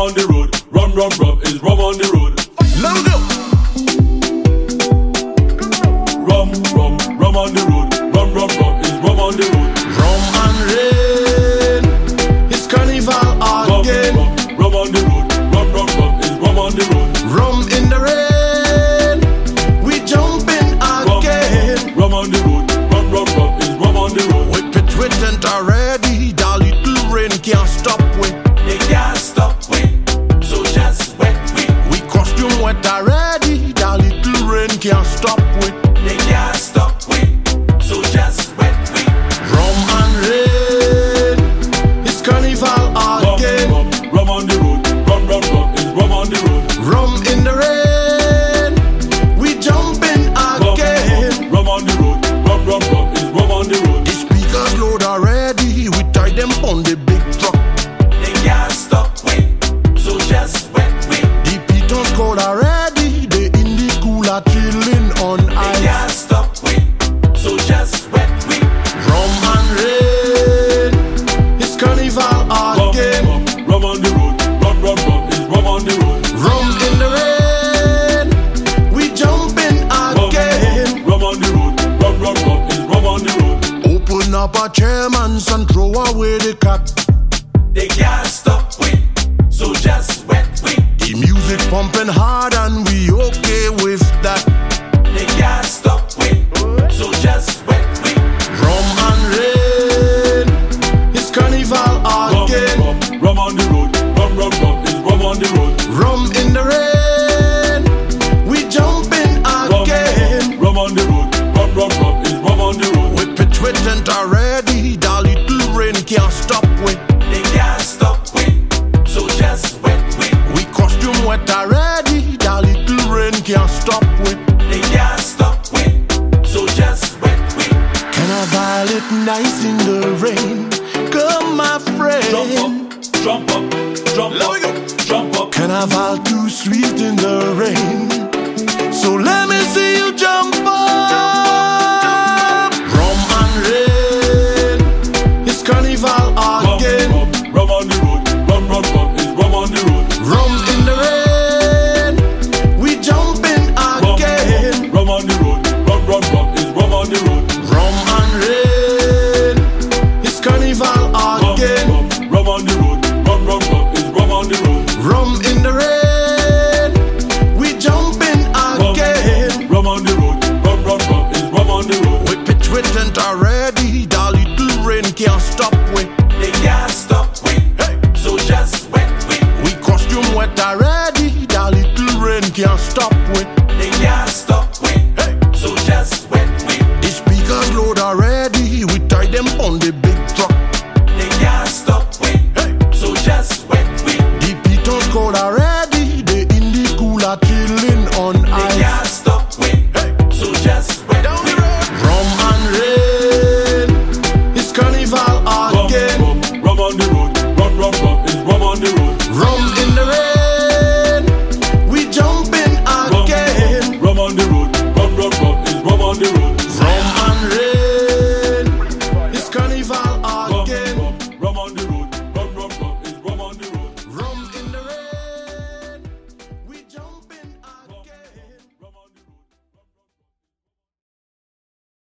on the road. Rum, rum, rum is rum on the road. Let me go. Rum, rum, rum on the road. Rum, rum, rum is rum on the road. Rum and rain, it's carnival again. Rum, rum, rum on the road. Rum, rum, rum is rum on the road. Rum in the rain, we jumping again. Rum on the road. Rum, rum, rum is rum on the road. We pit and already, the little rain can't stop we. They can't stop we, so just wet we. We costume wet already, the little rain can't stop we. They can't stop we, so just wet we. Rum and rain, it's carnival again. Rum, rum, rum on the road. Rum, rum, rum is rum on the road. Rum in the rain, we jumping again. Rum on the road. Rum, rum, rum is rum on the road. The speakers load already, we tie them on the big truck. They can't stop we, so just wet we. The pitons cold already, they in the cooler chilling on They ice. can't stop we, so just wet we. Rum and rain, it's carnival again. Rum on the road. Rum, rum, rum is rum on the road. Rum in the rain, we jumping again. Rum on the road. Rum, rum, rum is rum on the road. Open up a chairman's and throw away the cat. They can't stop we, so just wet we. The music pumping hard and we okay with that. They can't stop we, so just wet we. Rum and rain, it's carnival again. Rum on the road. Rum, rum, rum is rum on the road. Rum in the rain, we jumping again. Rum on the road. Rum, rum, rum is rum on the road. We pit and already, the little rain can't stop we. They can't stop we, so just wet we. We costume wet already, the little rain can't stop we. They can't stop we, so just wet we. Carnival it nice in the rain, come my friend. Jump up, jump up, jump up. Carnival too sweet in the rain, so let me see you jump up. Rum and rain, it's carnival again. Rum on the road. Rum, rum, rum is rum on the road. Rum in the rain, we jumping again. Rum on the road. Rum, rum, rum is rum on the road. Rum and rain, it's carnival again. Rum on the road. Rum, rum, rum is rum on the road. Rum in the rain, we jumping again. Rum on the road. Rum, rum, rum is rum on the road. We pit and already, the little rain can't stop we. They can't stop we, so just wet we. We costume wet already, the little rain can't stop we. They can't stop we, so just wet we. The speakers load already, we tie them on the